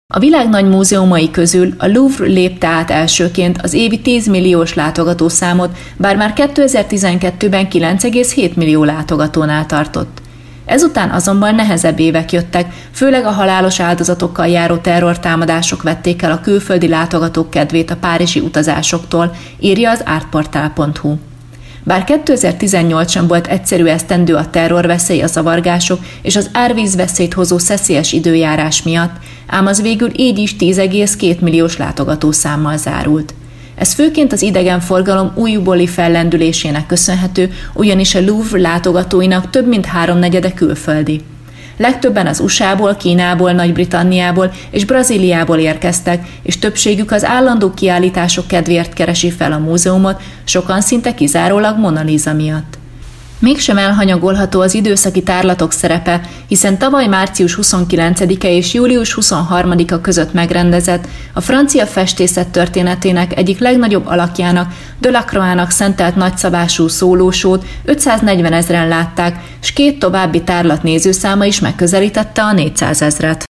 A világ nagy múzeumai közül a Louvre lépte át elsőként az évi 10 milliós látogatószámot, bár már 2012-ben 9,7 millió látogatónál tartott. Ezután azonban nehezebb évek jöttek, főleg a halálos áldozatokkal járó terrortámadások vették el a külföldi látogatók kedvét a párizsi utazásoktól, írja az artportál.hu. Bár 2018 sem volt egyszerű esztendő a terrorveszély, a zavargások és az árvízveszélyt hozó szeszélyes időjárás miatt, ám az végül így is 10,2 milliós látogatószámmal zárult. Ez főként az idegenforgalom újbóli fellendülésének köszönhető, ugyanis a Louvre látogatóinak több mint 3/4 külföldi. Legtöbben az USA-ból, Kínából, Nagy-Britanniából és Brazíliából érkeztek, és többségük az állandó kiállítások kedvéért keresi fel a múzeumot, sokan szinte kizárólag Mona Lisa miatt. Mégsem elhanyagolható az időszaki tárlatok szerepe, hiszen tavaly március 29-e és július 23-a között megrendezett, a francia festészet történetének egyik legnagyobb alakjának, Delacroix-nak szentelt nagyszabású szólósót 540 000-en látták, s 2 további tárlat nézőszáma is megközelítette a 400 000-et.